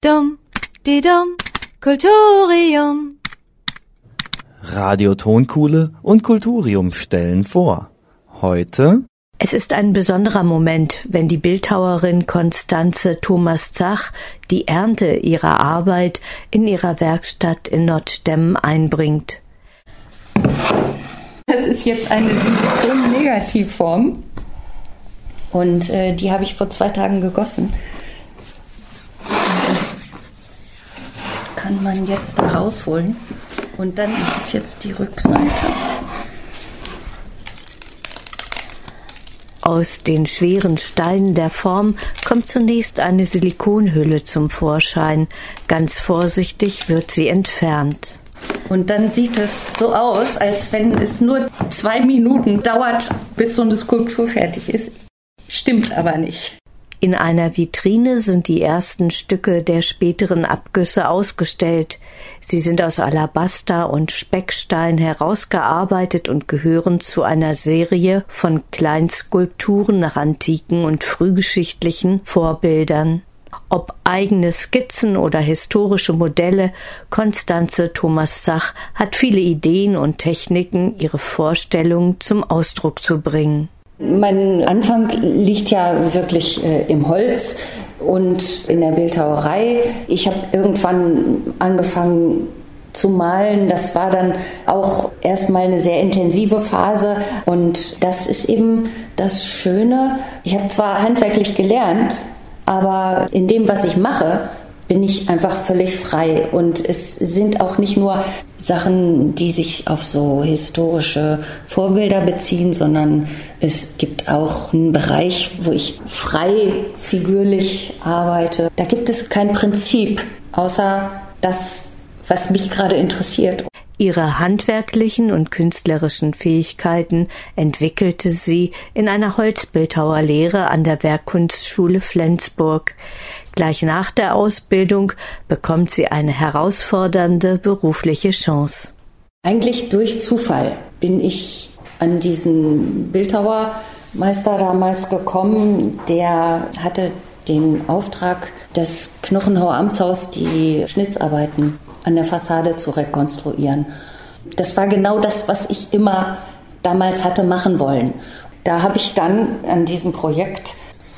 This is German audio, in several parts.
Dum, di dum, Kulturium. Radio Tonkuhle und Kulturium stellen vor. Heute: Es ist ein besonderer Moment, wenn die Bildhauerin Constanze Thomas-Zach die Ernte ihrer Arbeit in ihrer Werkstatt in Nottstemmen einbringt. Das ist jetzt eine Silikon-Negativform und die habe ich vor 2 Tagen gegossen. Das kann man jetzt da rausholen und dann ist es jetzt die Rückseite. Aus den schweren Steinen der Form kommt zunächst eine Silikonhülle zum Vorschein. Ganz vorsichtig wird sie entfernt. Und dann sieht es so aus, als wenn es nur 2 Minuten dauert, bis so eine Skulptur fertig ist. Stimmt aber nicht. In einer Vitrine sind die ersten Stücke der späteren Abgüsse ausgestellt. Sie sind aus Alabaster und Speckstein herausgearbeitet und gehören zu einer Serie von Kleinskulpturen nach antiken und frühgeschichtlichen Vorbildern. Ob eigene Skizzen oder historische Modelle, Constanze Thomas-Zach hat viele Ideen und Techniken, ihre Vorstellungen zum Ausdruck zu bringen. Mein Anfang liegt ja wirklich im Holz und in der Bildhauerei. Ich habe irgendwann angefangen zu malen. Das war dann auch erstmal eine sehr intensive Phase und das ist eben das Schöne. Ich habe zwar handwerklich gelernt, aber in dem, was ich mache, bin ich einfach völlig frei. Und es sind auch nicht nur Sachen, die sich auf so historische Vorbilder beziehen, sondern es gibt auch einen Bereich, wo ich frei figürlich arbeite. Da gibt es kein Prinzip, außer das, was mich gerade interessiert. Ihre handwerklichen und künstlerischen Fähigkeiten entwickelte sie in einer Holzbildhauerlehre an der Werkkunstschule Flensburg. Gleich nach der Ausbildung bekommt sie eine herausfordernde berufliche Chance. Eigentlich durch Zufall bin ich an diesen Bildhauermeister damals gekommen. Der hatte den Auftrag, das Knochenhauer Amtshaus, die Schnitzarbeiten an der Fassade zu rekonstruieren. Das war genau das, was ich immer damals hatte machen wollen. Da habe ich dann an diesem Projekt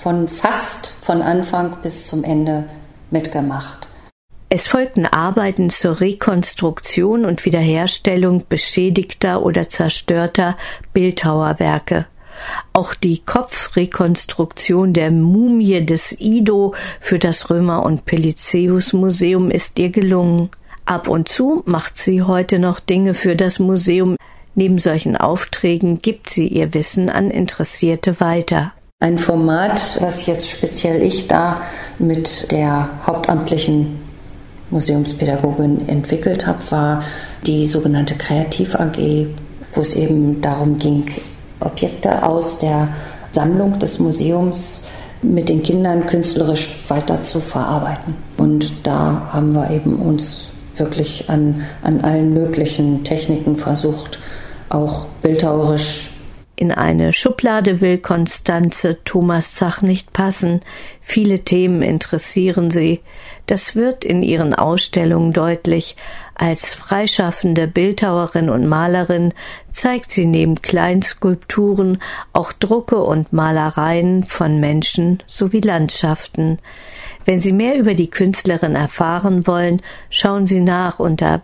von Anfang bis zum Ende mitgemacht. Es folgten Arbeiten zur Rekonstruktion und Wiederherstellung beschädigter oder zerstörter Bildhauerwerke. Auch die Kopfrekonstruktion der Mumie des Ido für das Römer- und Pelizaeus-Museum ist ihr gelungen. Ab und zu macht sie heute noch Dinge für das Museum. Neben solchen Aufträgen gibt sie ihr Wissen an Interessierte weiter. Ein Format, was jetzt speziell ich da mit der hauptamtlichen Museumspädagogin entwickelt habe, war die sogenannte Kreativ AG, wo es eben darum ging, Objekte aus der Sammlung des Museums mit den Kindern künstlerisch weiter zu verarbeiten. Und da haben wir eben uns wirklich an allen möglichen Techniken versucht, auch bildhauerisch. In eine Schublade will Constanze Thomas-Zach nicht passen. Viele Themen interessieren sie. Das wird in ihren Ausstellungen deutlich. Als freischaffende Bildhauerin und Malerin zeigt sie neben Kleinskulpturen auch Drucke und Malereien von Menschen sowie Landschaften. Wenn Sie mehr über die Künstlerin erfahren wollen, schauen Sie nach unter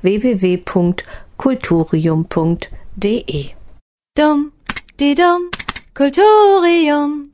www.kulturium.de. Dum, di dum, Kulturium.